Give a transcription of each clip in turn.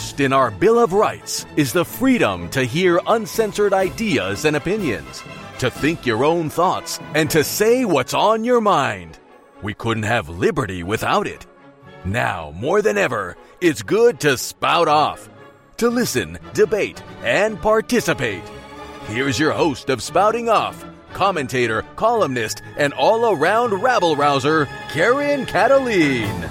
First in our Bill of Rights is the freedom to hear uncensored ideas and opinions, to think your own thoughts, and to say what's on your mind. We couldn't have liberty without it. Now, more than ever, it's good to spout off, to listen, debate, and participate. Here's your host of Spouting Off, commentator, columnist, and all-around rabble-rouser, Karen Kataline.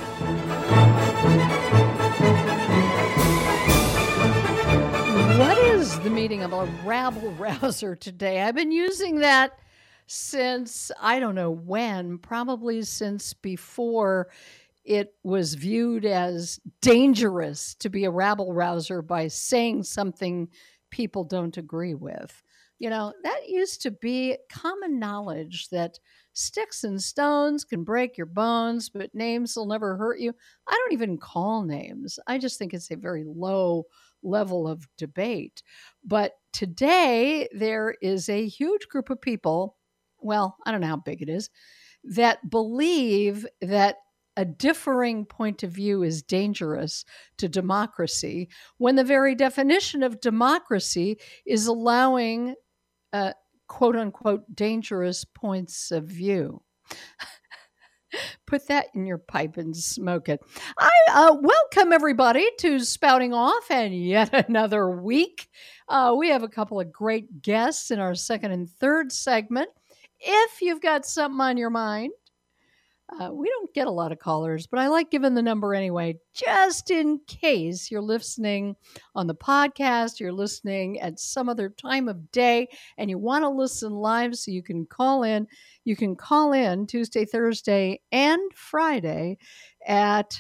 What is the meaning of a rabble-rouser today? I've been using that since, I don't know when, probably since before it was viewed as dangerous to be a rabble-rouser by saying something people don't agree with. You know, that used to be common knowledge that sticks and stones can break your bones, but names will never hurt you. I don't even call names. I just think it's a very low level of debate. But today, there is a huge group of people, well, I don't know how big it is, that believe that a differing point of view is dangerous to democracy when the very definition of democracy is allowing quote unquote dangerous points of view. Put that in your pipe and smoke it. I welcome everybody to Spouting Off and yet another week. We have a couple of great guests in our second and third segment. If you've got something on your mind, we don't get a lot of callers, but I like giving the number anyway, just in case you're listening on the podcast, you're listening at some other time of day, and you want to listen live so you can call in. You can call in Tuesday, Thursday, and Friday at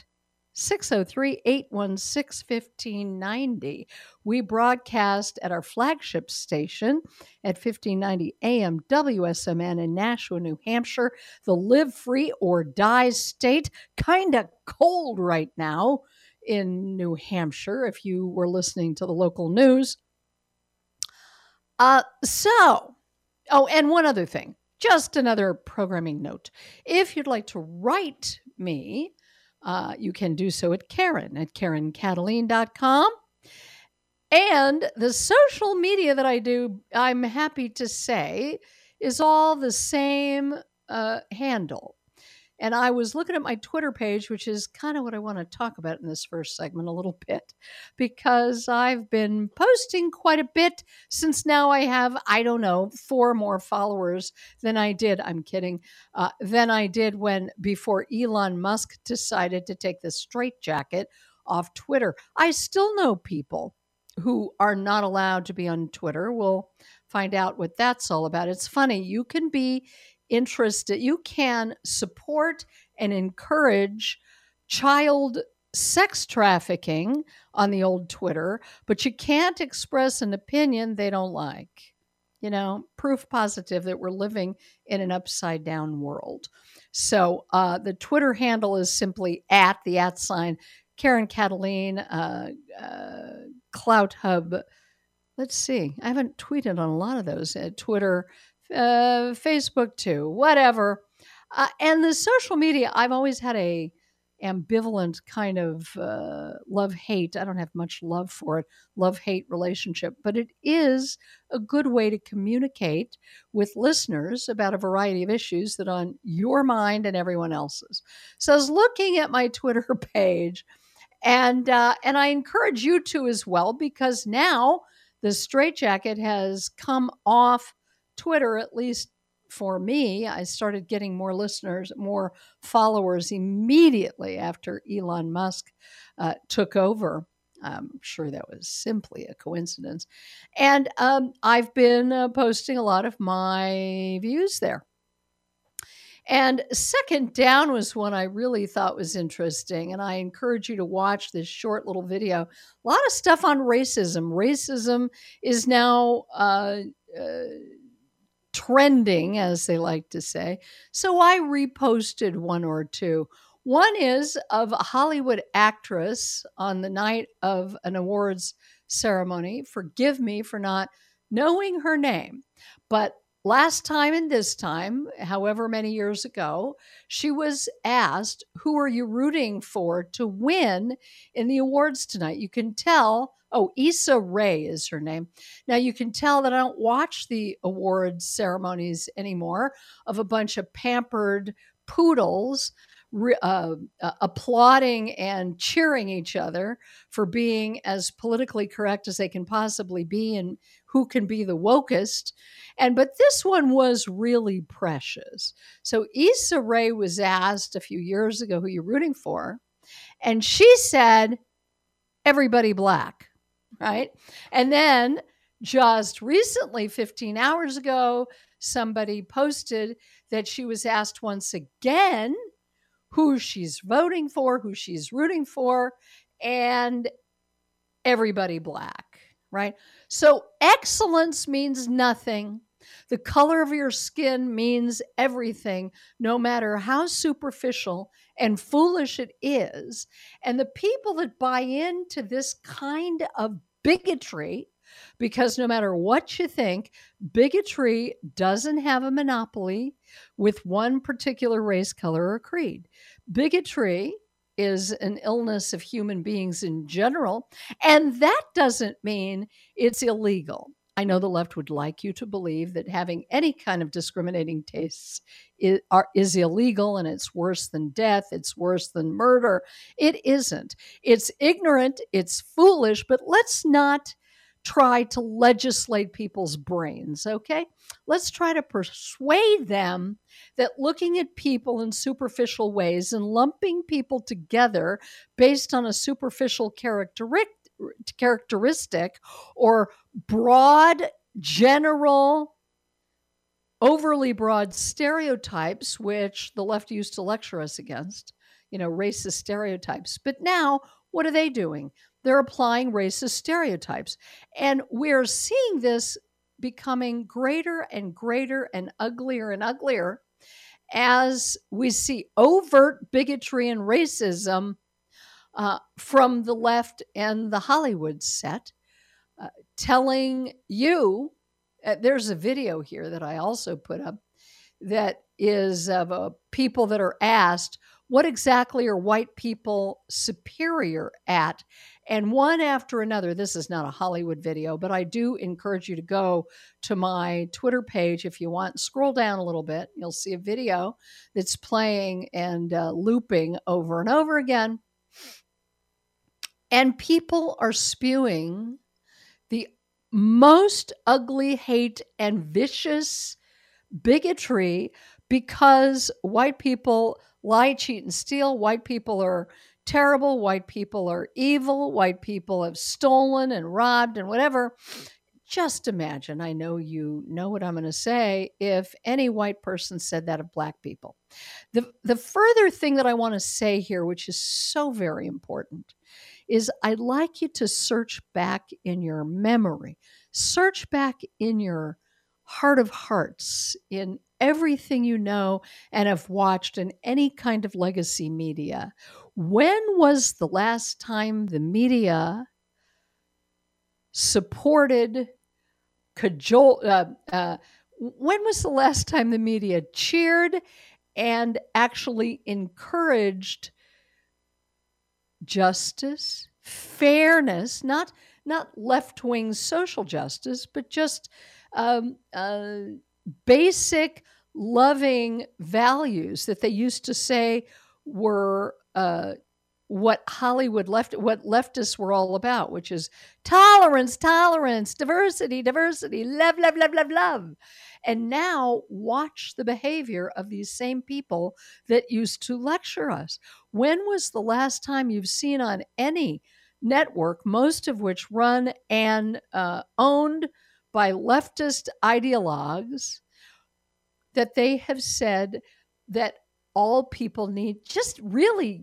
603-816-1590. We broadcast at our flagship station at 1590 AM WSMN in Nashua, New Hampshire, the live free or die state. Kind of cold right now in New Hampshire if you were listening to the local news. And one other thing, just another programming note. If you'd like to write me, you can do so at Karen@KarenKataline.com. And the social media that I do, I'm happy to say, is all the same handle. And I was looking at my Twitter page, which is kind of what I want to talk about in this first segment a little bit, because I've been posting quite a bit since now I have, 4 more followers than I did. I'm kidding. Than I did before Elon Musk decided to take the straitjacket off Twitter. I still know people who are not allowed to be on Twitter. We'll find out what that's all about. It's funny. You can be interested. You can support and encourage child sex trafficking on the old Twitter, but you can't express an opinion they don't like. You know, proof positive that we're living in an upside down world. So the Twitter handle is simply at sign Karen Kataline, Clout Hub. Let's see. I haven't tweeted on a lot of those at Twitter, Facebook too, whatever. And the social media, I've always had a ambivalent kind of love-hate. I don't have much love for it, love-hate relationship, but it is a good way to communicate with listeners about a variety of issues that are on your mind and everyone else's. So I was looking at my Twitter page, and I encourage you to as well, because now the straitjacket has come off Twitter, at least for me. I started getting more listeners, more followers immediately after Elon Musk took over. I'm sure that was simply a coincidence. And I've been posting a lot of my views there. And Second Down was one I really thought was interesting, and I encourage you to watch this short little video. A lot of stuff on racism. Racism is now trending, as they like to say. So I reposted one or two. One is of a Hollywood actress on the night of an awards ceremony. Forgive me for not knowing her name, but last time and this time, however many years ago, she was asked, who are you rooting for to win in the awards tonight? You can tell, Issa Rae is her name. Now, you can tell that I don't watch the awards ceremonies anymore of a bunch of pampered poodles applauding and cheering each other for being as politically correct as they can possibly be and who can be the wokest. But this one was really precious. So Issa Rae was asked a few years ago, who you're rooting for? And she said, everybody black, right? And then just recently, 15 hours ago, somebody posted that she was asked once again who she's voting for, who she's rooting for, and everybody black, right? So excellence means nothing. The color of your skin means everything, no matter how superficial and foolish it is. And the people that buy into this kind of bigotry, because no matter what you think, bigotry doesn't have a monopoly with one particular race, color, or creed. Bigotry is an illness of human beings in general, and that doesn't mean it's illegal. I know the left would like you to believe that having any kind of discriminating tastes is illegal and it's worse than death, it's worse than murder. It isn't. It's ignorant, it's foolish, but let's not try to legislate people's brains, okay? Let's try to persuade them that looking at people in superficial ways and lumping people together based on a superficial characteristic or broad, general, overly broad stereotypes, which the left used to lecture us against, racist stereotypes. But now, what are they doing? They're applying racist stereotypes. And we're seeing this becoming greater and greater and uglier as we see overt bigotry and racism from the left and the Hollywood set, telling you, there's a video here that I also put up that is of people that are asked, what exactly are white people superior at? And one after another, this is not a Hollywood video, but I do encourage you to go to my Twitter page if you want. Scroll down a little bit. You'll see a video that's playing and looping over and over again. And people are spewing the most ugly hate and vicious bigotry because white people lie, cheat, and steal. White people are terrible. White people are evil. White people have stolen and robbed and whatever. Just imagine, I know you know what I'm going to say, if any white person said that of black people. The further thing that I want to say here, which is so very important, is I'd like you to search back in your memory, search back in your heart of hearts, in everything you know and have watched in any kind of legacy media. When was the last time the media supported, cajoled, when was the last time the media cheered and actually encouraged justice, fairness, not left-wing social justice, but just basic loving values that they used to say were what leftists were all about, which is tolerance, diversity, love. And now watch the behavior of these same people that used to lecture us. When was the last time you've seen on any network, most of which run and owned by leftist ideologues, that they have said that all people need just really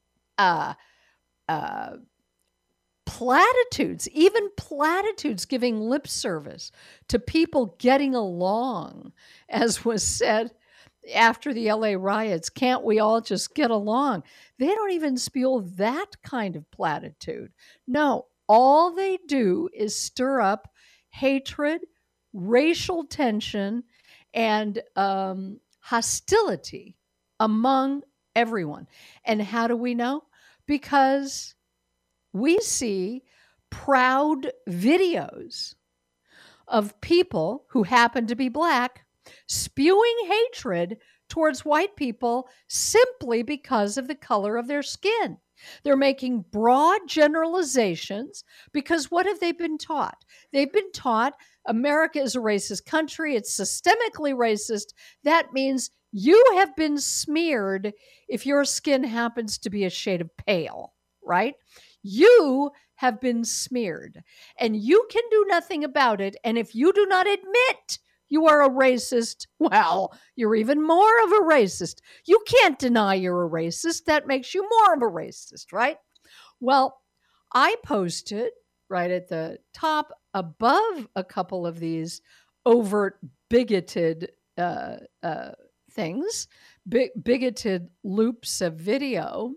platitudes, even platitudes, giving lip service to people getting along, as was said after the LA riots. Can't we all just get along? They don't even spew that kind of platitude. No, all they do is stir up hatred, racial tension, and hostility among everyone. And how do we know? Because we see proud videos of people who happen to be Black spewing hatred towards white people simply because of the color of their skin. They're making broad generalizations because what have they been taught? They've been taught America is a racist country. It's systemically racist. That means you have been smeared if your skin happens to be a shade of pale, right? You have been smeared and you can do nothing about it. And if you do not admit you are a racist, well, you're even more of a racist. You can't deny you're a racist. That makes you more of a racist, right? Well, I posted right at the top above a couple of these overt bigoted things, bigoted loops of video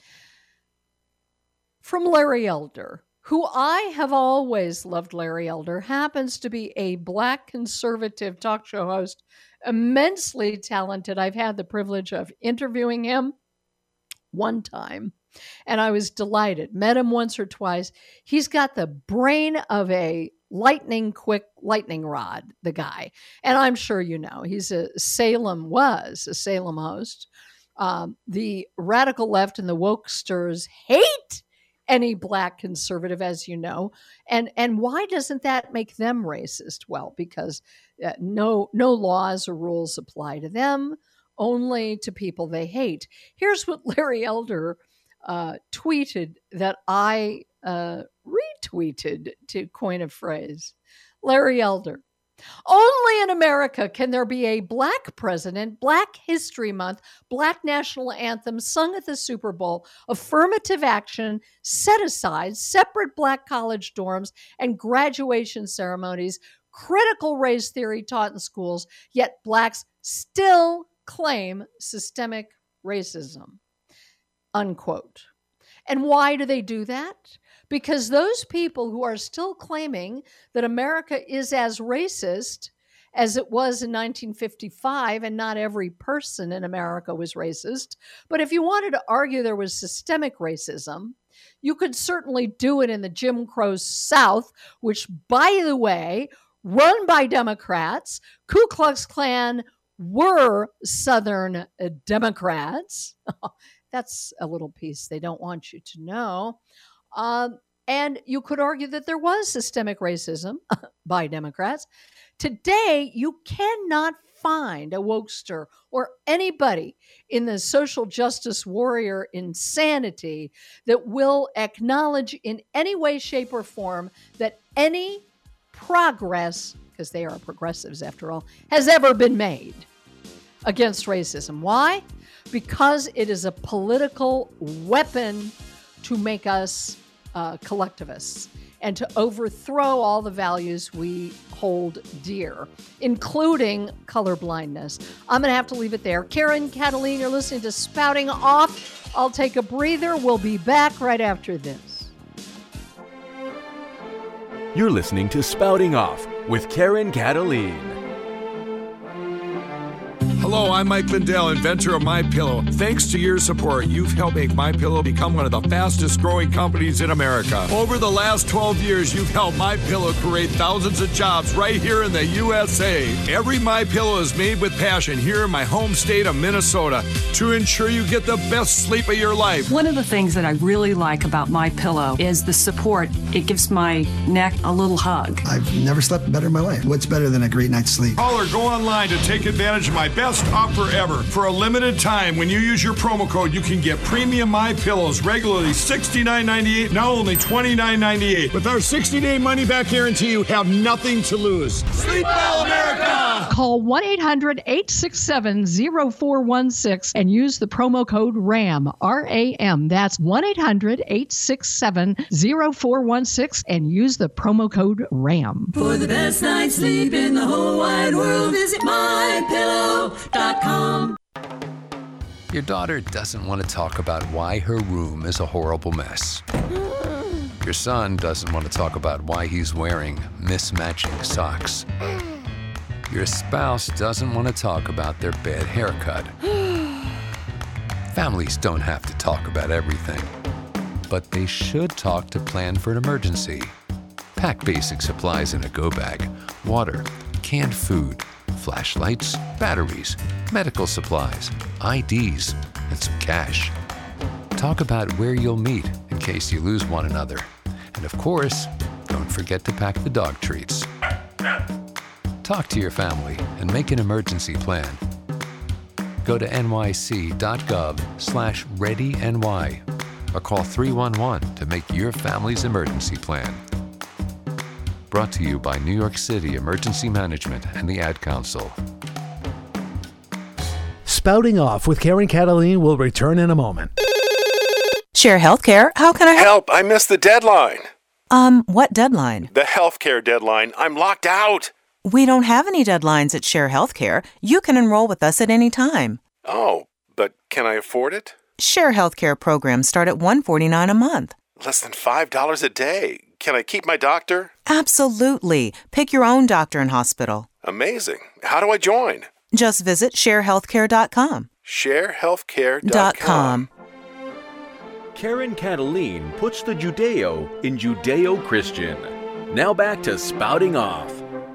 from Larry Elder, who I have always loved. Larry Elder happens to be a Black conservative talk show host, immensely talented. I've had the privilege of interviewing him one time, and I was delighted. Met him once or twice. He's got the brain of a quick lightning rod, the guy. And I'm sure you know, was a Salem host. The radical left and the wokesters hate any Black conservative, as you know. And why doesn't that make them racist? Well, because no laws or rules apply to them, only to people they hate. Here's what Larry Elder tweeted that I retweeted, to coin a phrase. Larry Elder: only in America can there be a Black president, Black History Month, Black national anthem sung at the Super Bowl, affirmative action, set aside, separate Black college dorms and graduation ceremonies, critical race theory taught in schools, yet Blacks still claim systemic racism, unquote. And why do they do that? Because those people who are still claiming that America is as racist as it was in 1955, and not every person in America was racist, but if you wanted to argue there was systemic racism, you could certainly do it in the Jim Crow South, which, by the way, run by Democrats. Ku Klux Klan were Southern Democrats. That's a little piece they don't want you to know. And you could argue that there was systemic racism by Democrats. Today, you cannot find a wokester or anybody in the social justice warrior insanity that will acknowledge in any way, shape, or form that any progress, because they are progressives after all, has ever been made against racism. Why? Because it is a political weapon to make us collectivists and to overthrow all the values we hold dear, including colorblindness. I'm going to have to leave it there. Karen Kataline, you're listening to Spouting Off. I'll take a breather. We'll be back right after this. You're listening to Spouting Off with Karen Kataline. Hello, I'm Mike Lindell, inventor of MyPillow. Thanks to your support, you've helped make MyPillow become one of the fastest growing companies in America. Over the last 12 years, you've helped MyPillow create thousands of jobs right here in the USA. Every MyPillow is made with passion here in my home state of Minnesota to ensure you get the best sleep of your life. One of the things that I really like about MyPillow is the support. It gives my neck a little hug. I've never slept better in my life. What's better than a great night's sleep? Call or go online to take advantage of my best offer ever. For a limited time, when you use your promo code, you can get premium MyPillows regularly $69.98, now only $29.98. With our 60-day money-back guarantee, you have nothing to lose. Sleep well, America! Call 1-800-867-0416 and use the promo code RAM, R-A-M. That's 1-800-867-0416 and use the promo code RAM. For the best night's sleep in the whole wide world, visit MyPillow.com. Your daughter doesn't want to talk about why her room is a horrible mess. Your son doesn't want to talk about why he's wearing mismatching socks. Your spouse doesn't want to talk about their bad haircut. Families don't have to talk about everything, but they should talk to plan for an emergency. Pack basic supplies in a go bag: water, canned food, flashlights, batteries, medical supplies, IDs, and some cash. Talk about where you'll meet in case you lose one another. And of course, don't forget to pack the dog treats. Talk to your family and make an emergency plan. Go to nyc.gov/readyny or call 311 to make your family's emergency plan. Brought to you by New York City Emergency Management and the Ad Council. Spouting Off with Karen Cataline will return in a moment. Share Healthcare, how can I help? I missed the deadline. What deadline? The healthcare deadline. I'm locked out. We don't have any deadlines at Share Healthcare. You can enroll with us at any time. Oh, but can I afford it? Share Healthcare programs start at $149 a month. Less than $5 a day. Can I keep my doctor? Absolutely. Pick your own doctor and hospital. Amazing. How do I join? Just visit sharehealthcare.com. Sharehealthcare.com. Karen Cataline puts the Judeo in Judeo-Christian. Now back to Spouting Off.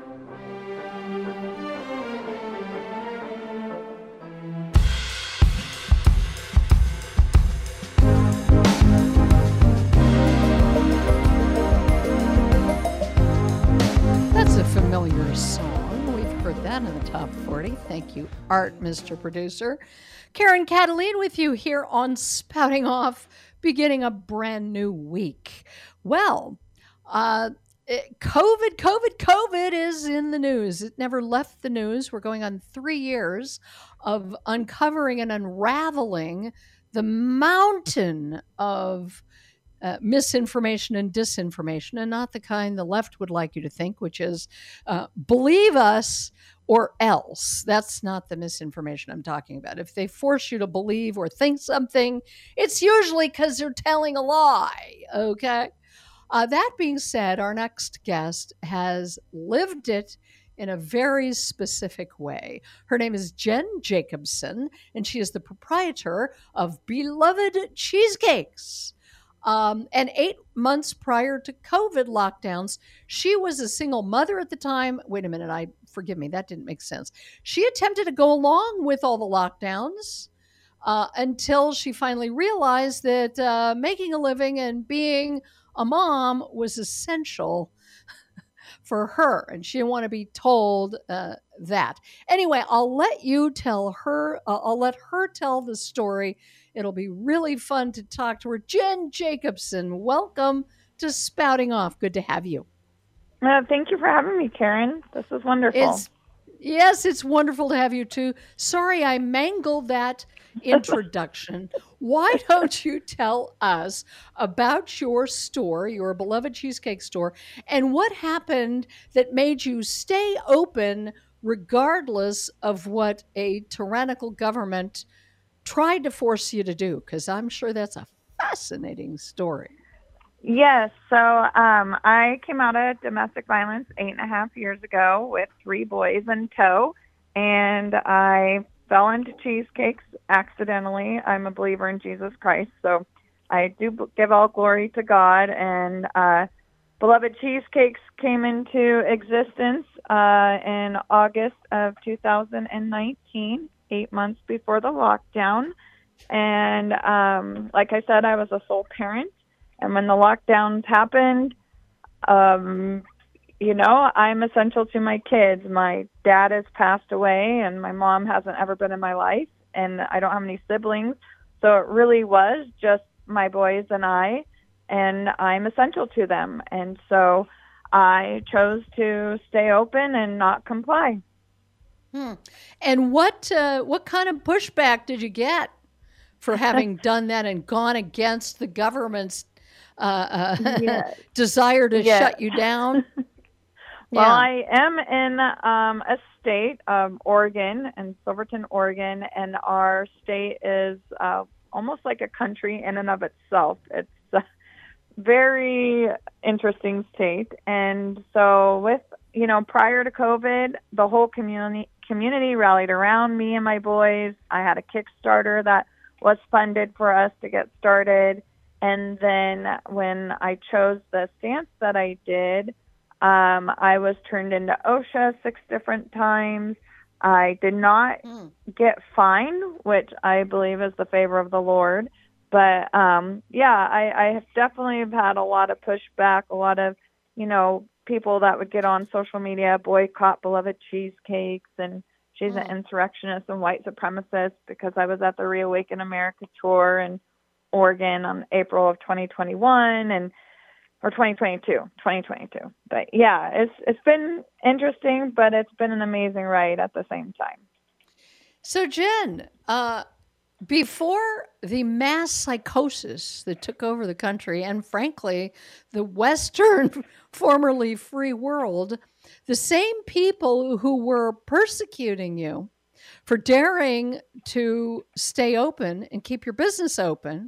That's a familiar song. We've heard that in the top 40. Thank you, Art, Mr. Producer. Karen Cataline with you here on Spouting Off, beginning a brand new week. Well, COVID is in the news. It never left the news. We're going on 3 years of uncovering and unraveling the mountain of misinformation and disinformation, and not the kind the left would like you to think, which is believe us or else. That's not the misinformation I'm talking about. If they force you to believe or think something, it's usually because they're telling a lie, okay? That being said, our next guest has lived it in a very specific way. Her name is Jen Jacobson, and she is the proprietor of Beloved Cheesecakes. And 8 months prior to COVID lockdowns, she was a single mother at the time. Wait a minute, forgive me, that didn't make sense. She attempted to go along with all the lockdowns until she finally realized that making a living and being a mom was essential for her, and she didn't want to be told that. Anyway, I'll let her tell the story. It'll be really fun to talk to her. Jen Jacobson, welcome to Spouting Off. Good to have you. Thank you for having me, Karen. This is wonderful. Yes, it's wonderful to have you too. Sorry, I mangled that introduction. Why don't you tell us about your store, your Beloved Cheesecake store, and what happened that made you stay open regardless of what a tyrannical government tried to force you to do? Because I'm sure that's a fascinating story. Yes. So I came out of domestic violence 8.5 years ago with 3 boys in tow, and I fell into cheesecakes accidentally. I'm a believer in Jesus Christ, so I do give all glory to God. And Beloved Cheesecakes came into existence in August of 2019, 8 months before the lockdown. And like I said, I was a sole parent. And when the lockdowns happened, I'm essential to my kids. My dad has passed away, and my mom hasn't ever been in my life, and I don't have any siblings. So it really was just my boys and I, and I'm essential to them. And so I chose to stay open and not comply. And what kind of pushback did you get for having done that and gone against the government's desire to shut you down? Well, I am in a state of Oregon, and Silverton, Oregon, and our state is almost like a country in and of itself. It's a very interesting state. And so with prior to COVID, the whole community rallied around me and my boys. I had a Kickstarter that was funded for us to get started. And then when I chose the stance that I did, I was turned into OSHA 6 different times. I did not get fined, which I believe is the favor of the Lord. But I have definitely had a lot of pushback, a lot of, people that would get on social media, boycott beloved cheesecakes, and she's an insurrectionist and white supremacist, because I was at the Reawaken America tour in Oregon on April of 2022. But yeah, it's been interesting, but it's been an amazing ride at the same time. So Jen, before the mass psychosis that took over the country and, frankly, the Western, formerly free world, the same people who were persecuting you for daring to stay open and keep your business open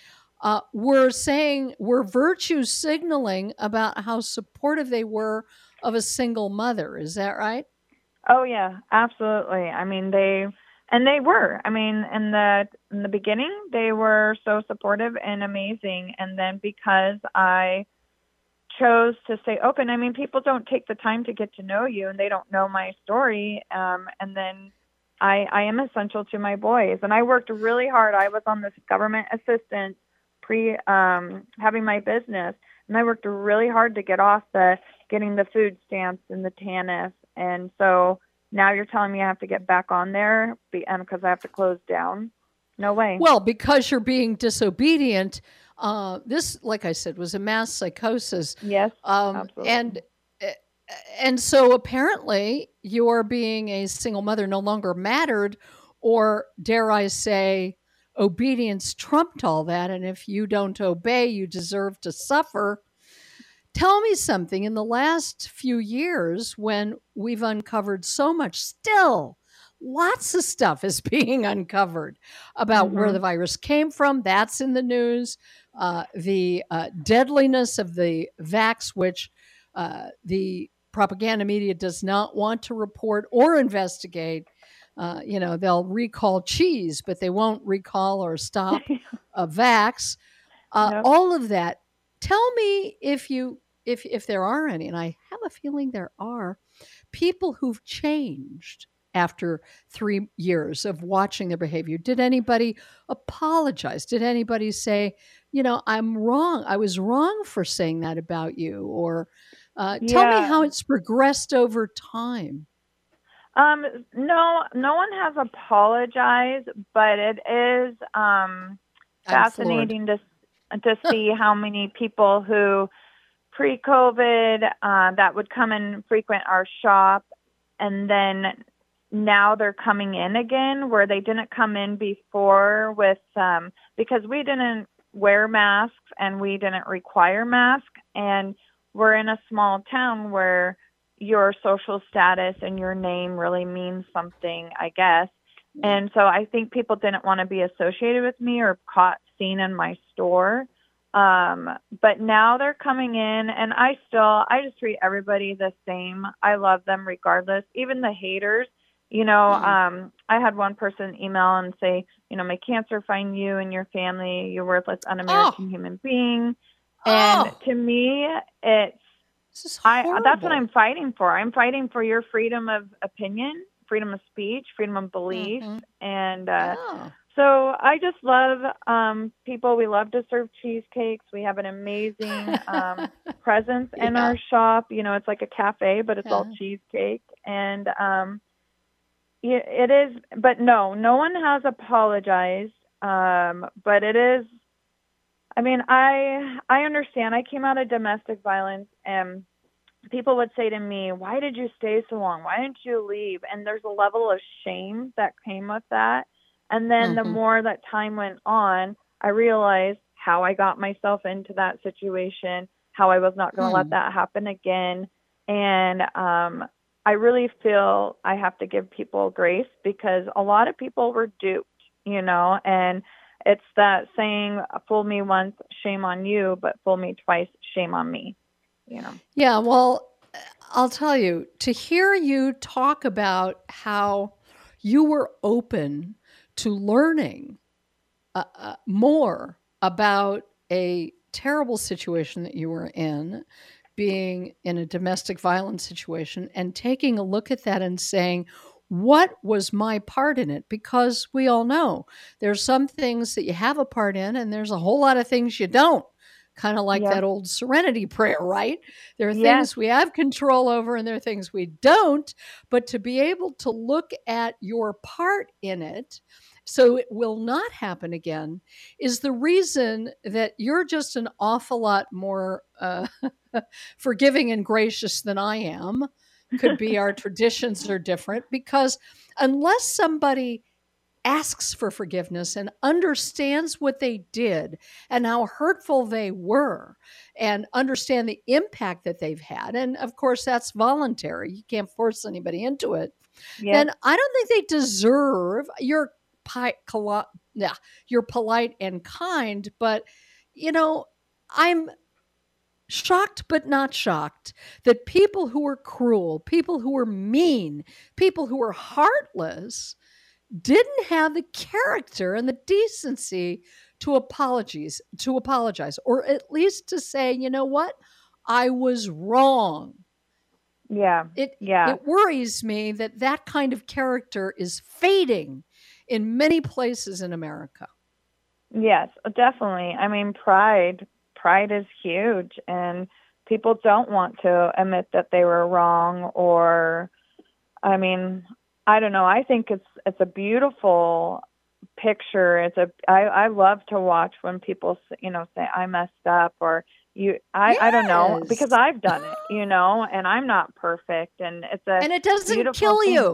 were virtue signaling about how supportive they were of a single mother. Is that right? Oh, yeah, absolutely. I mean, they were. I mean, in the beginning, they were so supportive and amazing. And then because I chose to stay open, I mean, people don't take the time to get to know you, and they don't know my story. And then I am essential to my boys. And I worked really hard. I was on this government assistance having my business. And I worked really hard to get off getting the food stamps and the TANF. And so now you're telling me I have to get back on there because I have to close down? No way. Well, because you're being disobedient. This, like I said, was a mass psychosis. Yes, absolutely. And so apparently your being a single mother no longer mattered, or dare I say, obedience trumped all that. And if you don't obey, you deserve to suffer. Tell me something. In the last few years, when we've uncovered so much, still lots of stuff is being uncovered about where the virus came from. That's in the news. The deadliness of the vax, which the propaganda media does not want to report or investigate. They'll recall cheese, but they won't recall or stop a vax. Yep. All of that. Tell me if there are any, and I have a feeling there are, people who've changed after 3 years of watching their behavior. Did anybody apologize? Did anybody say, I'm wrong. I was wrong for saying that about you? Or tell me how it's progressed over time. No one has apologized, but it is fascinating to see how many people who pre-COVID that would come and frequent our shop, and then now they're coming in again where they didn't come in before with because we didn't wear masks and we didn't require masks, and we're in a small town where your social status and your name really means something, I guess. And so I think people didn't want to be associated with me or seen in my store. But now they're coming in, and I just treat everybody the same. I love them regardless, even the haters. I had one person email and say, may cancer find you and your family, you worthless, un-American human being. And to me, that's what I'm fighting for. I'm fighting for your freedom of opinion, freedom of speech, freedom of belief. And so I just love people. We love to serve cheesecakes. We have an amazing presence in our shop. It's like a cafe, but it's all cheesecake. And it is, but no one has apologized. But it is, I understand. I came out of domestic violence, and people would say to me, why did you stay so long? Why didn't you leave? And there's a level of shame that came with that. And then the more that time went on, I realized how I got myself into that situation, how I was not going to let that happen again. And I really feel I have to give people grace, because a lot of people were duped, and it's that saying, fool me once, shame on you, but fool me twice, shame on me, Yeah, well, I'll tell you, to hear you talk about how you were open to learning more about a terrible situation that you were in, being in a domestic violence situation, and taking a look at that and saying, what was my part in it? Because we all know there's some things that you have a part in, and there's a whole lot of things you don't. Kind of like that old serenity prayer, right? There are things we have control over and there are things we don't. But to be able to look at your part in it so it will not happen again is the reason that you're just an awful lot more forgiving and gracious than I am. Could be our traditions are different, because unless somebody asks for forgiveness and understands what they did and how hurtful they were and understand the impact that they've had, and of course that's voluntary, you can't force anybody into it, then I don't think they deserve you're polite and kind. But I'm shocked but not shocked that people who are cruel, people who are mean, people who are heartless didn't have the character and the decency to apologize, or at least to say, you know what, I was wrong. It worries me that kind of character is fading in many places in America. Yes, definitely. I mean, pride is huge, and people don't want to admit that they were wrong, or, I mean, I don't know. I think it's a beautiful picture. I love to watch when people say I messed up, or I don't know, because I've done it, and I'm not perfect, and it doesn't kill you.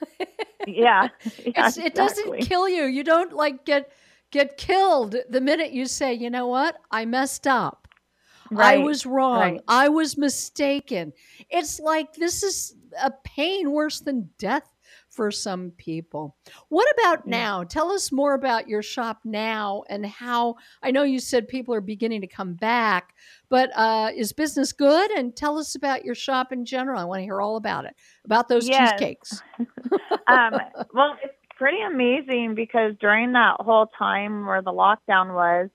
It doesn't kill you. You don't get killed the minute you say, you know what, I messed up. Right. I was wrong. Right. I was mistaken. It's like, this is a pain worse than death for some people. What about now? Tell us more about your shop now and how, I know you said people are beginning to come back, but is business good? And tell us about your shop in general. I want to hear all about it, about those cheesecakes. Well, it's pretty amazing, because during that whole time where the lockdown was,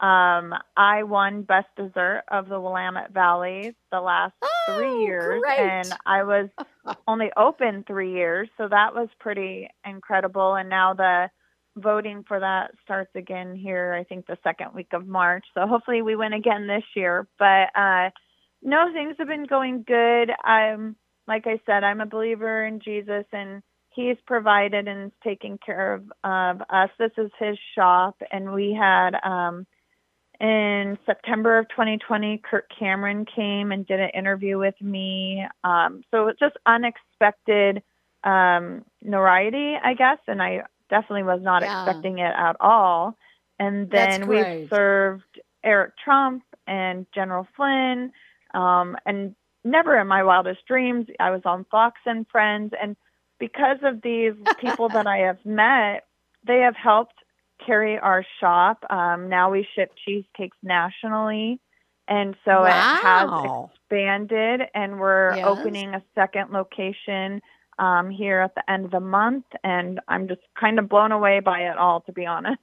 I won Best Dessert of the Willamette Valley the last 3 years. Great. And I was only open 3 years. So that was pretty incredible. And now the voting for that starts again here, I think the second week of March. So hopefully we win again this year. But no, things have been going good. Like I said, I'm a believer in Jesus, and He's provided and is taking care of us. This is His shop. And we had... in September of 2020, Kirk Cameron came and did an interview with me. So it's just unexpected notoriety, I guess, and I definitely was not expecting it at all. And then we served Eric Trump and General Flynn, and never in my wildest dreams, I was on Fox and Friends. And because of these people that I have met, they have helped carry our shop. Now we ship cheesecakes nationally, and so it has expanded, and we're opening a second location here at the end of the month, and I'm just kind of blown away by it all, to be honest.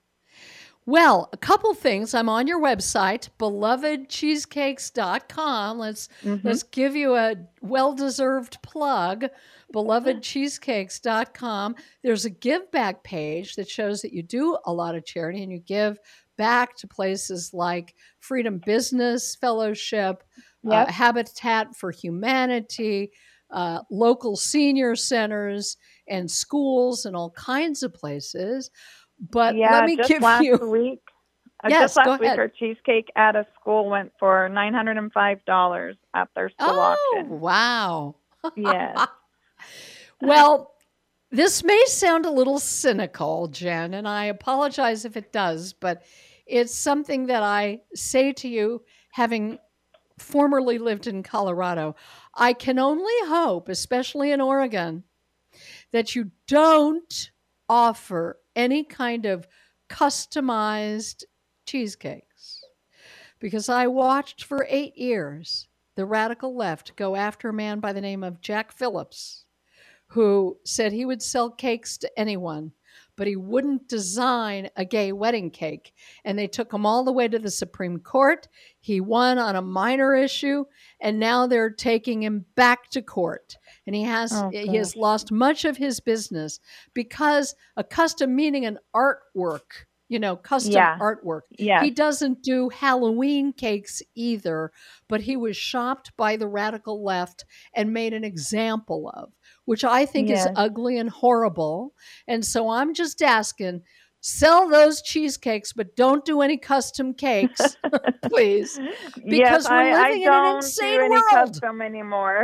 Well, a couple things. I'm on your website, belovedcheesecakes.com. Let's give you a well-deserved plug, belovedcheesecakes.com. There's a give back page that shows that you do a lot of charity, and you give back to places like Freedom Business Fellowship, Habitat for Humanity, local senior centers and schools and all kinds of places. But let me give you... Week, just last week, our cheesecake at a school went for $905 at their school auction. Wow. Yes. Well, this may sound a little cynical, Jen, and I apologize if it does, but it's something that I say to you, having formerly lived in Colorado. I can only hope, especially in Oregon, that you don't offer any kind of customized cheesecakes, because I watched for 8 years the radical left go after a man by the name of Jack Phillips, who said he would sell cakes to anyone, but he wouldn't design a gay wedding cake. And they took him all the way to the Supreme Court. He won on a minor issue, and now they're taking him back to court. And he has lost much of his business because a custom, meaning an artwork, custom artwork. Yeah. He doesn't do Halloween cakes either, but he was shopped by the radical left and made an example of, which I think is ugly and horrible. And so I'm just asking, sell those cheesecakes, but don't do any custom cakes, please. Because we're living in an insane world. I don't do any custom anymore.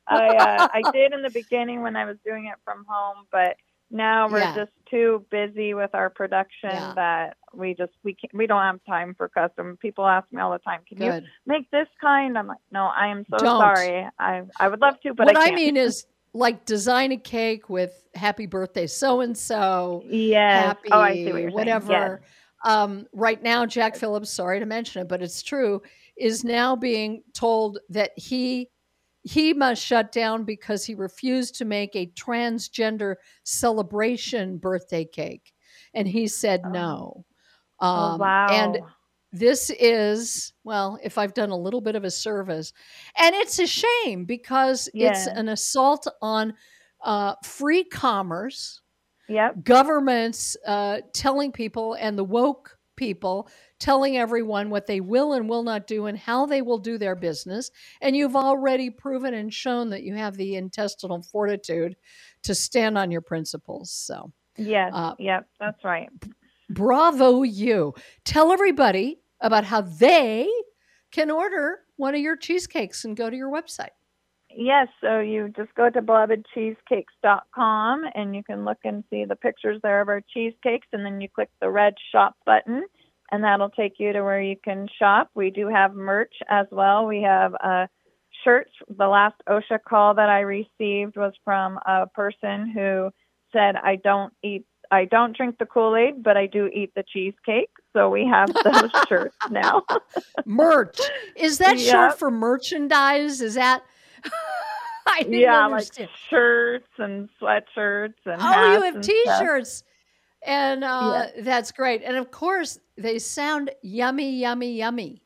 I did in the beginning when I was doing it from home, but now we're just too busy with our production that we don't have time for custom. People ask me all the time, can you make this kind? I'm like, no, I am so sorry. I would love to, but what I can't. I mean is, like, design a cake with happy birthday so-and-so. Yes. Happy, I see what you're whatever. saying. Yes. Right now, Jack Phillips, sorry to mention it, but it's true, is now being told that he must shut down because he refused to make a transgender celebration birthday cake. And he said no. Wow. And this is, well, if I've done a little bit of a service, and it's a shame because it's an assault on free commerce, governments telling people, and the woke people telling everyone what they will and will not do and how they will do their business. And you've already proven and shown that you have the intestinal fortitude to stand on your principles. So that's right. Bravo you. Tell everybody about how they can order one of your cheesecakes and go to your website. Yes, so you just go to belovedcheesecakes.com and you can look and see the pictures there of our cheesecakes, and then you click the red shop button and that'll take you to where you can shop. We do have merch as well. We have shirts. The last OSHA call that I received was from a person who said, I don't drink the Kool-Aid, but I do eat the cheesecake. So we have those shirts now. Merch. Is that short for merchandise? Is that... I didn't understand. Like shirts and sweatshirts and hats. Oh, you have T-shirts. And that's great. And of course, they sound yummy, yummy, yummy.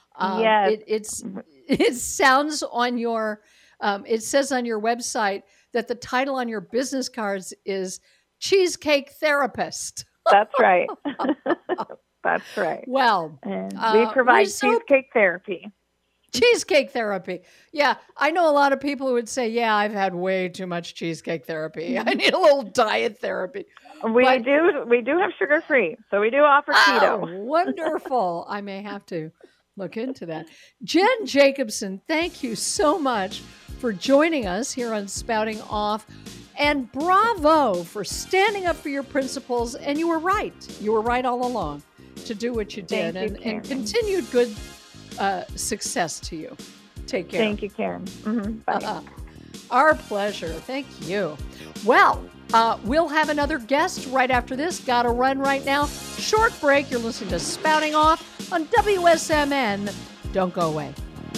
It sounds on your, it says on your website that the title on your business cards is Cheesecake Therapist. That's right. That's right. Well, and we provide cheesecake therapy. Cheesecake therapy. Yeah, I know a lot of people who would say, I've had way too much cheesecake therapy. I need a little diet therapy. We do have sugar-free, so we do offer keto. Wonderful. I may have to look into that. Jen Jacobson, thank you so much for joining us here on Spouting Off. And bravo for standing up for your principles. And you were right. You were right all along to do what you did. Thank you, and continued good success to you. Take care. Thank you, Karen. Bye. Our pleasure. Thank you. Well, we'll have another guest right after this. Gotta run right now. Short break. You're listening to Spouting Off on WSMN. Don't go away.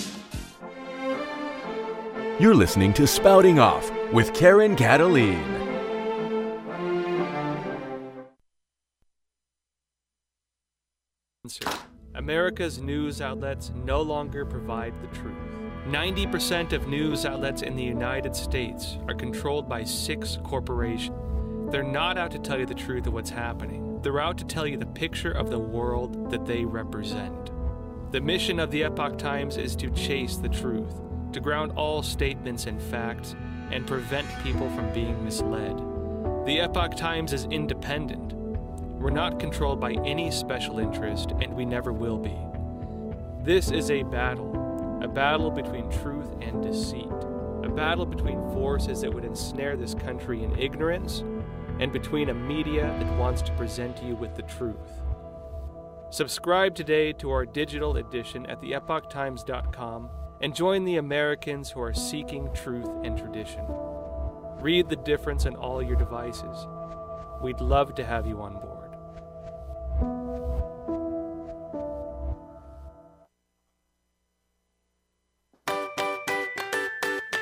You're listening to Spouting Off with Karen Cataline. America's news outlets no longer provide the truth. 90% of news outlets in the United States are controlled by 6 corporations. They're not out to tell you the truth of what's happening. They're out to tell you the picture of the world that they represent. The mission of the Epoch Times is to chase the truth, to ground all statements in facts, and prevent people from being misled. The Epoch Times is independent. We're not controlled by any special interest, and we never will be. This is a battle between truth and deceit, a battle between forces that would ensnare this country in ignorance, and between a media that wants to present you with the truth. Subscribe today to our digital edition at theepochtimes.com and join the Americans who are seeking truth and tradition. Read the difference on all your devices. We'd love to have you on board.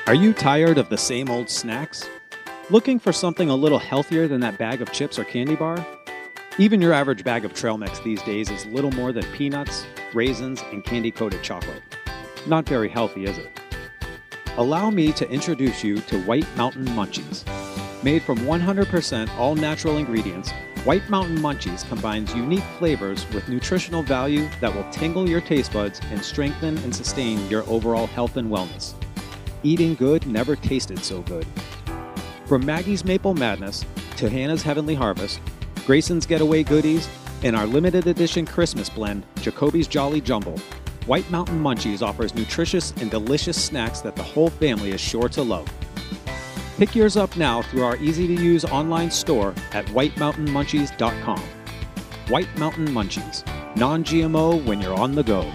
Are you tired of the same old snacks? Looking for something a little healthier than that bag of chips or candy bar? Even your average bag of trail mix these days is little more than peanuts, raisins, and candy-coated chocolate. Not very healthy, is it? Allow me to introduce you to White Mountain Munchies. Made from 100% all-natural ingredients, White Mountain Munchies combines unique flavors with nutritional value that will tingle your taste buds and strengthen and sustain your overall health and wellness. Eating good never tasted so good. From Maggie's Maple Madness to Hannah's Heavenly Harvest, Grayson's Getaway Goodies, and our limited edition Christmas blend, Jacoby's Jolly Jumble, White Mountain Munchies offers nutritious and delicious snacks that the whole family is sure to love. Pick yours up now through our easy-to-use online store at whitemountainmunchies.com. White Mountain Munchies, non-GMO when you're on the go.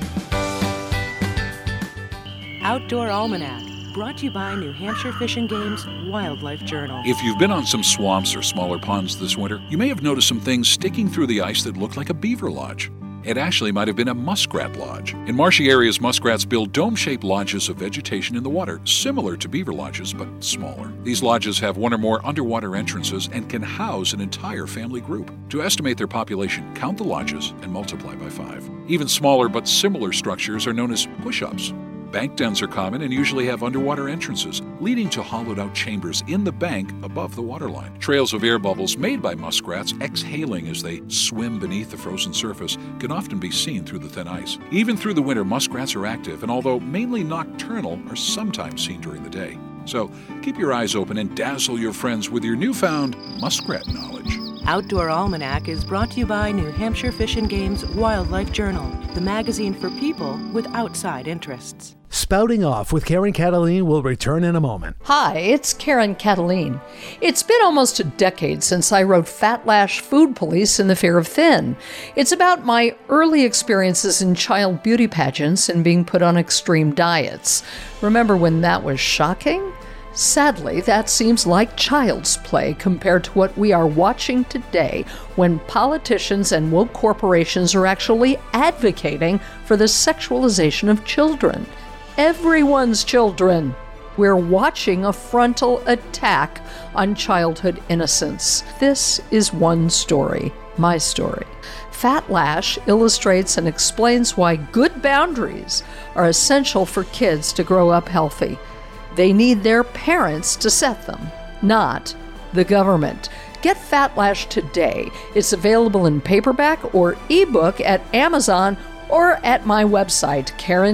Outdoor Almanac, brought to you by New Hampshire Fish and Game's Wildlife Journal. If you've been on some swamps or smaller ponds this winter, you may have noticed some things sticking through the ice that look like a beaver lodge. It actually might have been a muskrat lodge. In marshy areas, muskrats build dome-shaped lodges of vegetation in the water, similar to beaver lodges, but smaller. These lodges have one or more underwater entrances and can house an entire family group. To estimate their population, count the lodges and multiply by 5. Even smaller but similar structures are known as push-ups. Bank dens are common and usually have underwater entrances, leading to hollowed-out chambers in the bank above the waterline. Trails of air bubbles made by muskrats exhaling as they swim beneath the frozen surface can often be seen through the thin ice. Even through the winter, muskrats are active, and although mainly nocturnal, are sometimes seen during the day. So keep your eyes open and dazzle your friends with your newfound muskrat knowledge. Outdoor Almanac is brought to you by New Hampshire Fish and Game's Wildlife Journal, the magazine for people with outside interests. Spouting Off with Karen Cataline will return in a moment. Hi, it's Karen Cataline. It's been almost a decade since I wrote Fat Lash Food Police in the Fear of Thin. It's about my early experiences in child beauty pageants and being put on extreme diets. Remember when that was shocking? Sadly, that seems like child's play compared to what we are watching today when politicians and woke corporations are actually advocating for the sexualization of children. Everyone's children. We're watching a frontal attack on childhood innocence. This is one story, my story. Fat Lash illustrates and explains why good boundaries are essential for kids to grow up healthy. They need their parents to set them, not the government. Get Fat Lash today. It's available in paperback or ebook at Amazon or at my website,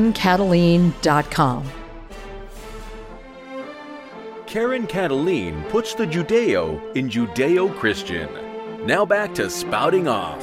KarenCataline.com. Karen Cataline puts the Judeo in Judeo-Christian. Now back to Spouting Off.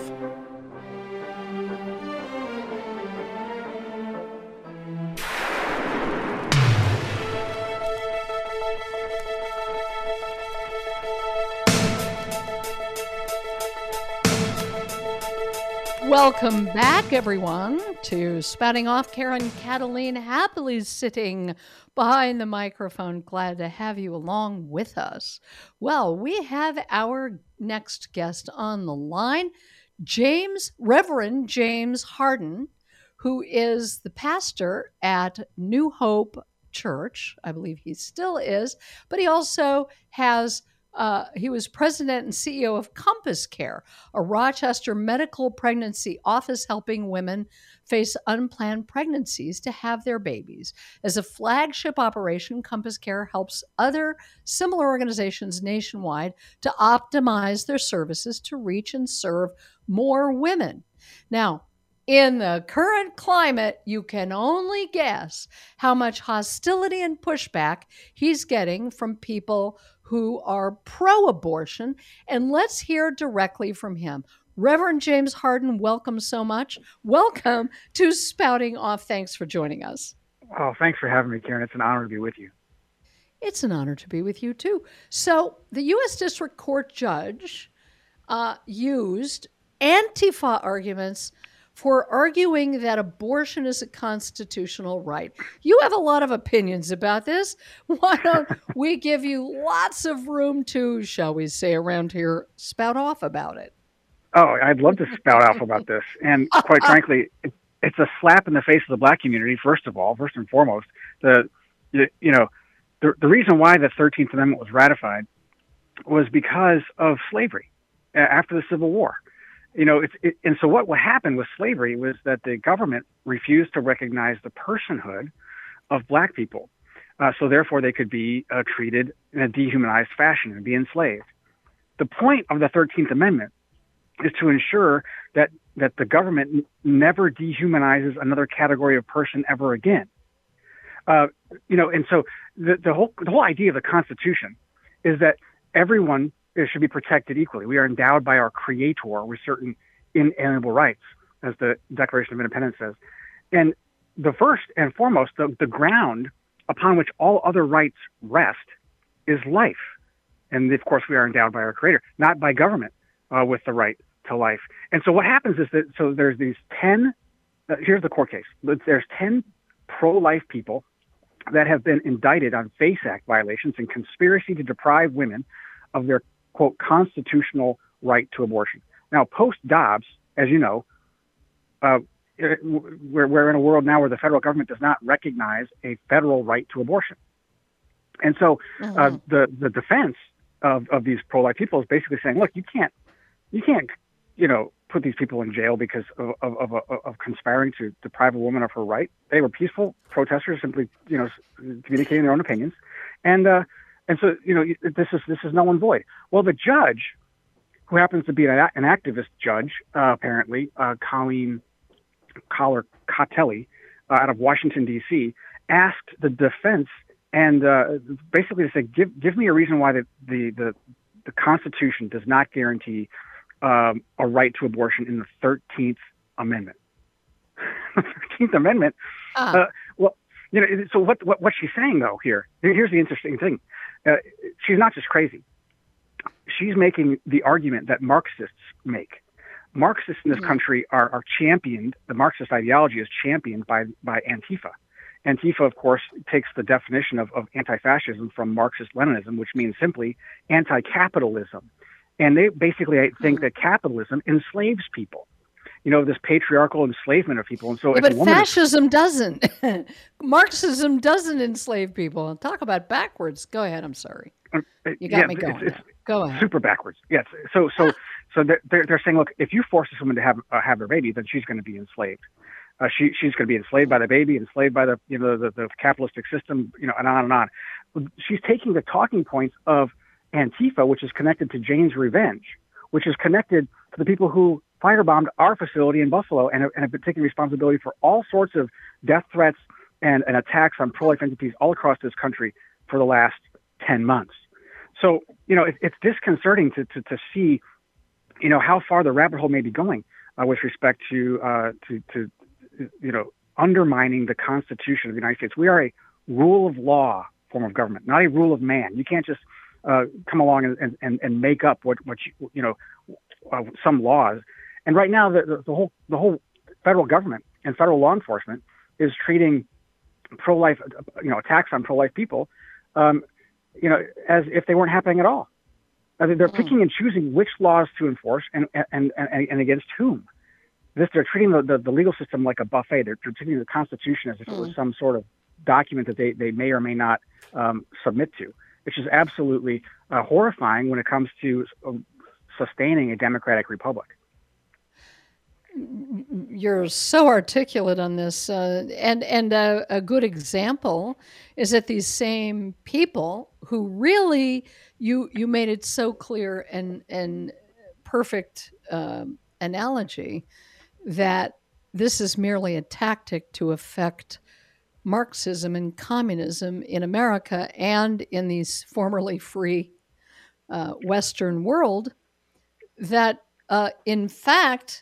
Welcome back, everyone, to Spouting Off. Karen Cataline happily sitting behind the microphone. Glad to have you along with us. Well, we have our next guest on the line, Reverend James Harden, who is the pastor at New Hope Church. I believe he still is, but he also has he was president and CEO of Compass Care, a Rochester medical pregnancy office helping women face unplanned pregnancies to have their babies. As a flagship operation, Compass Care helps other similar organizations nationwide to optimize their services to reach and serve more women. Now, in the current climate, you can only guess how much hostility and pushback he's getting from people who are pro-abortion. And let's hear directly from him. Reverend James Harden, welcome so much. Welcome to Spouting Off. Thanks for joining us. Oh, thanks for having me, Karen. It's an honor to be with you. It's an honor to be with you, too. So the U.S. District Court judge used Antifa arguments for arguing that abortion is a constitutional right. You have a lot of opinions about this. Why don't we give you lots of room to, shall we say around here, spout off about it? Oh, I'd love to spout off about this. And quite frankly, it's a slap in the face of the black community, first and foremost. the reason why the 13th Amendment was ratified was because of slavery after the Civil War. And so what happened with slavery was that the government refused to recognize the personhood of black people. So therefore they could be treated in a dehumanized fashion and be enslaved. The point of the 13th Amendment is to ensure that the government never dehumanizes another category of person ever again. And so the whole idea of the Constitution is that everyone should be protected equally. We are endowed by our Creator with certain inalienable rights, as the Declaration of Independence says. And the first and foremost, the ground upon which all other rights rest is life. And of course, we are endowed by our Creator, not by government, with the right to life. And so what happens is that, so there's these 10, here's the court case. There's 10 pro-life people that have been indicted on FACE Act violations and conspiracy to deprive women of their, quote, constitutional right to abortion. Now, post-Dobbs, as you know, we're in a world now where the federal government does not recognize a federal right to abortion. And so the defense of these pro-life people is basically saying, look, you can't, put these people in jail because of conspiring to deprive a woman of her right. They were peaceful protesters, simply, communicating their own opinions. And so, this is null and void. Well, the judge, who happens to be an activist judge, apparently, Colleen Cottelli, out of Washington, D.C., asked the defense and basically to say, give me a reason why the Constitution does not guarantee a right to abortion in the 13th Amendment. The 13th Amendment. So what she's saying though here's the interesting thing. She's not just crazy. She's making the argument that Marxists make. Marxists in this country are championed. The Marxist ideology is championed by Antifa. Antifa, of course, takes the definition of anti-fascism from Marxist-Leninism, which means simply anti-capitalism. And they basically think that capitalism enslaves people. This patriarchal enslavement of people. And so, but fascism doesn't. Marxism doesn't enslave people. Talk about backwards. Go ahead. I'm sorry. You got me going. Go ahead. Super backwards. Yes. So they're saying, look, if you force this woman to have her baby, then she's going to be enslaved. She's going to be enslaved by the baby, enslaved by the capitalistic system, and on and on. She's taking the talking points of Antifa, which is connected to Jane's Revenge, which is connected to the people who firebombed our facility in Buffalo and have been taking responsibility for all sorts of death threats and attacks on pro-life entities all across this country for the last 10 months. So, it's disconcerting to see, how far the rabbit hole may be going with respect to undermining the Constitution of the United States. We are a rule of law form of government, not a rule of man. You can't just come along and make up what some laws. And right now, the whole federal government and federal law enforcement is treating pro-life, attacks on pro-life people, as if they weren't happening at all. I mean, they're picking and choosing which laws to enforce and against whom. They're treating the legal system like a buffet. They're treating the Constitution as if it was some sort of document that they may or may not submit to, which is absolutely horrifying when it comes to sustaining a democratic republic. You're so articulate on this, and a good example is that these same people who really you made it so clear and perfect analogy that this is merely a tactic to affect Marxism and communism in America and in these formerly free Western world, that in fact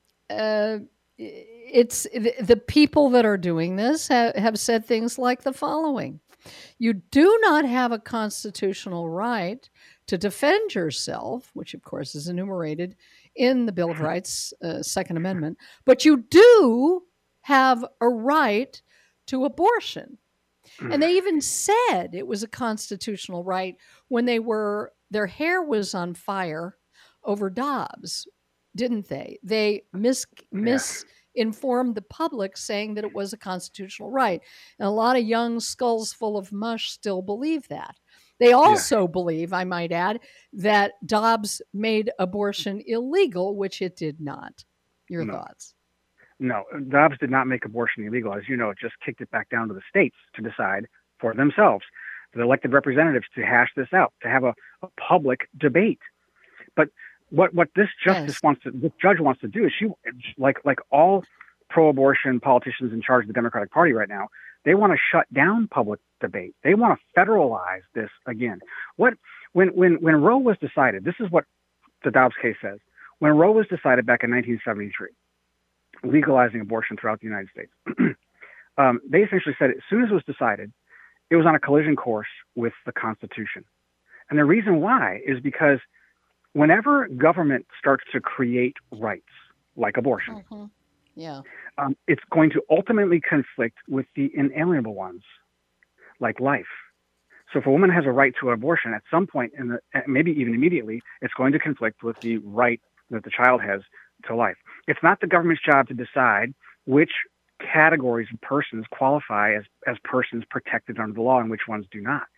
it's the people that are doing this have said things like the following: you do not have a constitutional right to defend yourself, which of course is enumerated in the Bill of Rights, Second Amendment, but you do have a right to abortion. And they even said it was a constitutional right when their hair was on fire over Dobbs, didn't they? They informed the public saying that it was a constitutional right. And a lot of young skulls full of mush still believe that. They also believe, I might add, that Dobbs made abortion illegal, which it did not. Your thoughts? No, Dobbs did not make abortion illegal. As you know, it just kicked it back down to the states to decide for themselves, the elected representatives to hash this out, to have a public debate. But what this judge wants to do is, she, like all pro-abortion politicians in charge of the Democratic Party right now, they want to shut down public debate. They want to federalize this again. When Roe was decided, this is what the Dobbs case says. When Roe was decided back in 1973, legalizing abortion throughout the United States, they essentially said as soon as it was decided, it was on a collision course with the Constitution. And the reason why is because whenever government starts to create rights, like abortion, it's going to ultimately conflict with the inalienable ones, like life. So if a woman has a right to an abortion, at some point, maybe even immediately, it's going to conflict with the right that the child has to life. It's not the government's job to decide which categories of persons qualify as persons protected under the law and which ones do not.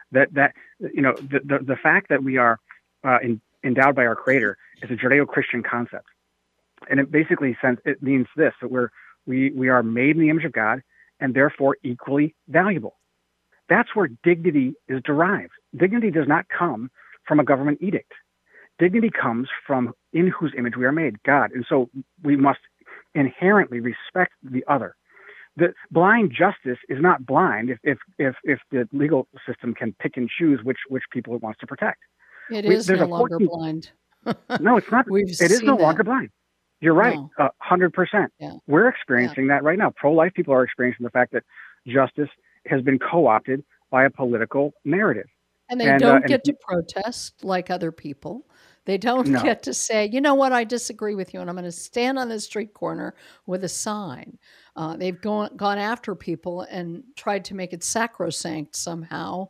The fact that we are endowed by our Creator is a Judeo-Christian concept, and it basically means this: that we are made in the image of God and therefore equally valuable. That's where dignity is derived. Dignity does not come from a government edict. Dignity comes from in whose image we are made, God. And so we must inherently respect the other. The blind justice is not blind if the legal system can pick and choose which people it wants to protect. It is no longer blind. No, it's not. It is no longer blind. You're right, 100%. Yeah. We're experiencing that right now. Pro-life people are experiencing the fact that justice has been co-opted by a political narrative. And they don't get to protest like other people. They don't get to say, you know what, I disagree with you, and I'm going to stand on the street corner with a sign. They've gone after people and tried to make it sacrosanct somehow.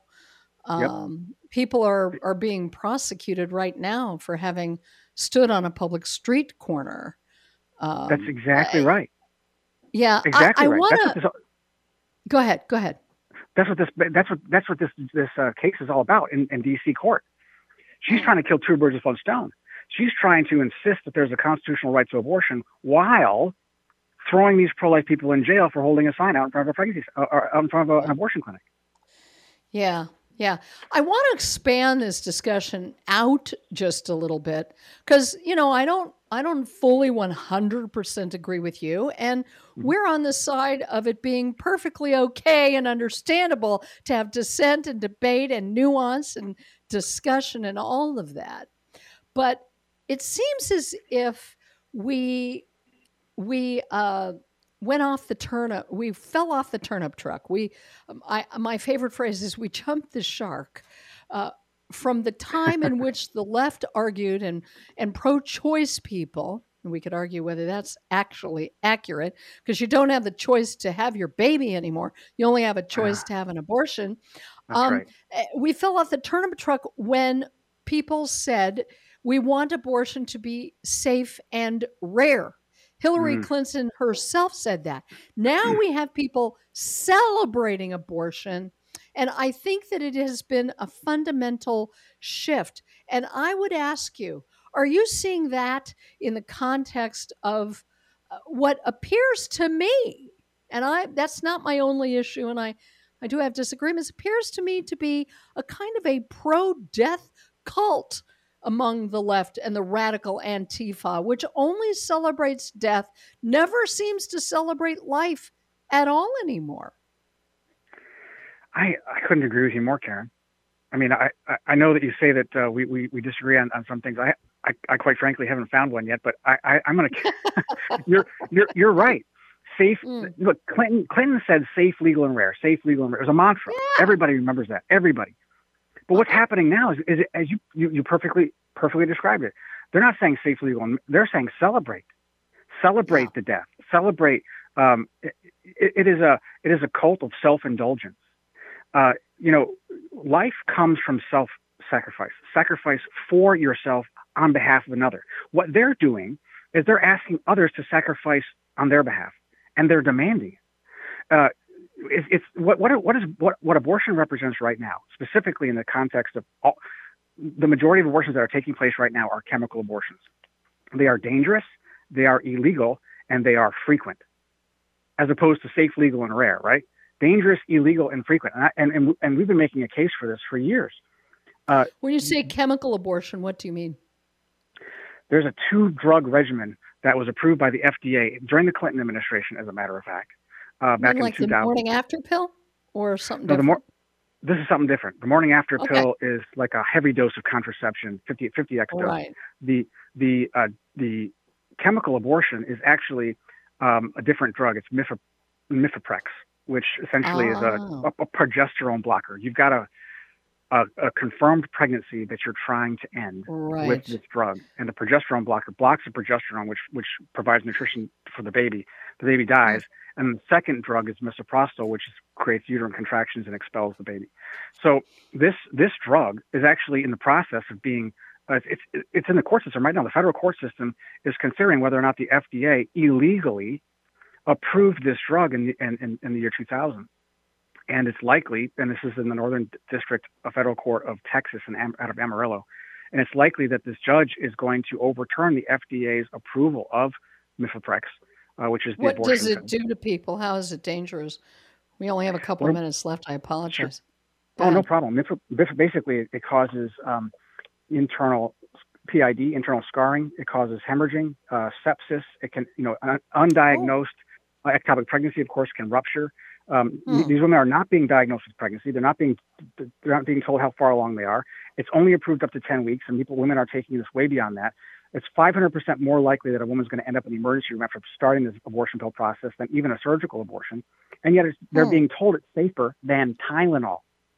People are being prosecuted right now for having stood on a public street corner. That's exactly right. Yeah, exactly right. Wanna... Go ahead. That's what this case is all about in D.C. court. She's trying to kill two birds with one stone. She's trying to insist that there's a constitutional right to abortion while throwing these pro-life people in jail for holding a sign out in front of a pregnancy or in front of an abortion clinic. Yeah. I want to expand this discussion out just a little bit because, I don't fully 100% agree with you. And we're on the side of it being perfectly okay and understandable to have dissent and debate and nuance and discussion and all of that. But it seems as if we went off the turnip. We fell off the turnip truck. My favorite phrase is we jumped the shark. From the time in which the left argued and pro-choice people, and we could argue whether that's actually accurate, because you don't have the choice to have your baby anymore. You only have a choice to have an abortion. Right. We fell off the turnip truck when people said we want abortion to be safe and rare. Hillary Clinton herself said that. Now we have people celebrating abortion. And I think that it has been a fundamental shift. And I would ask you, are you seeing that in the context of what appears to me, and that's not my only issue, and I do have disagreements, appears to me to be a kind of a pro-death cult among the left and the radical Antifa, which only celebrates death, never seems to celebrate life at all anymore. I couldn't agree with you more, Karen. I mean, I know that you say that we disagree on some things. I quite frankly haven't found one yet, but I'm going to. You're right. Safe. Look, Clinton said safe, legal, and rare. Safe, legal, and rare. It was a mantra. Yeah. Everybody remembers that. Everybody. But what's happening now is as you perfectly described it. They're not saying safe, legal, and they're saying celebrate the death. Celebrate. It is a cult of self-indulgence. Life comes from sacrifice for yourself on behalf of another. What they're doing is they're asking others to sacrifice on their behalf, and they're demanding. It's what abortion represents right now, specifically in the context of the majority of abortions that are taking place right now are chemical abortions. They are dangerous, they are illegal, and they are frequent, as opposed to safe, legal, and rare, right? Dangerous, illegal, and frequent. And we've been making a case for this for years. When you say chemical abortion, what do you mean? There's a 2-drug regimen that was approved by the FDA during the Clinton administration, as a matter of fact, back in 2000. The morning after pill or something different? This is something different. The morning after pill is like a heavy dose of contraception, 50x dose. Right. The chemical abortion is actually a different drug. It's Mifeprex, which essentially is a progesterone blocker. You've got a confirmed pregnancy that you're trying to end with this drug, and the progesterone blocker blocks the progesterone, which provides nutrition for the baby. The baby dies, and the second drug is misoprostol, which creates uterine contractions and expels the baby. So this drug is actually in the process of being it's in the court system right now. The federal court system is considering whether or not the FDA illegally approved this drug in the year 2000. And it's likely, and this is in the Northern District of Federal Court of Texas and out of Amarillo, and it's likely that this judge is going to overturn the FDA's approval of Mifeprex, which is the abortion. What does it do to people? How is it dangerous? We only have a couple of minutes left. I apologize. Sure. Oh, no problem. Basically, it causes internal PID, internal scarring. It causes hemorrhaging, sepsis. It can, undiagnosed ectopic pregnancy, of course, can rupture. These women are not being diagnosed with pregnancy. They're not being told how far along they are. It's only approved up to 10 weeks, and women are taking this way beyond that. It's 500% more likely that a woman's going to end up in the emergency room after starting this abortion pill process than even a surgical abortion. And yet they're being told it's safer than Tylenol.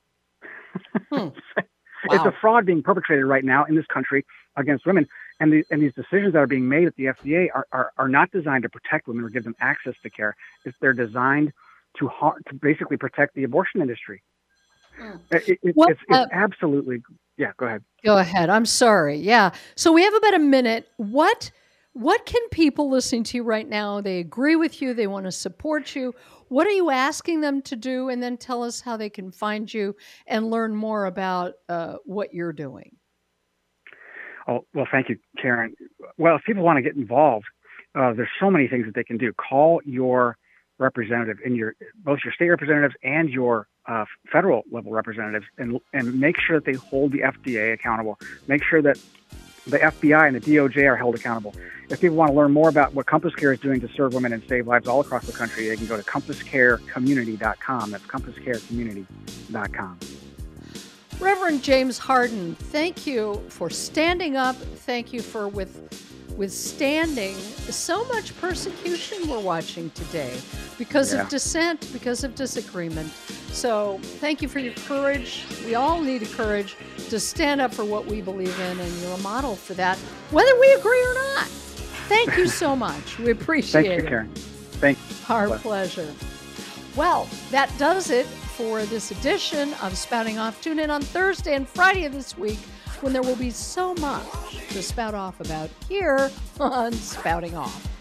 It's a fraud being perpetrated right now in this country against women. And these decisions that are being made at the FDA are not designed to protect women or give them access to care. They're designed to basically protect the abortion industry. It's absolutely, go ahead. Go ahead. I'm sorry. Yeah. So we have about a minute. What can people listening to you right now, they agree with you, they want to support you. What are you asking them to do? And then tell us how they can find you and learn more about what you're doing. Oh, well, thank you, Karen. Well, if people want to get involved, there's so many things that they can do. Call your representative both your state representatives and your federal level representatives, and make sure that they hold the FDA accountable. Make sure that the FBI and the DOJ are held accountable. If people want to learn more about what Compass Care is doing to serve women and save lives all across the country, they can go to compasscarecommunity.com. That's compasscarecommunity.com. Reverend James Harden, thank you for standing up. Thank you for withstanding so much persecution we're watching today because of dissent, because of disagreement. So thank you for your courage. We all need courage to stand up for what we believe in, and you're a model for that, whether we agree or not. Thank you so much. We appreciate it. Thank you, Karen. Thank you. Our pleasure. Well, that does it for this edition of Spouting Off. Tune in on Thursday and Friday of this week when there will be so much to spout off about here on Spouting Off.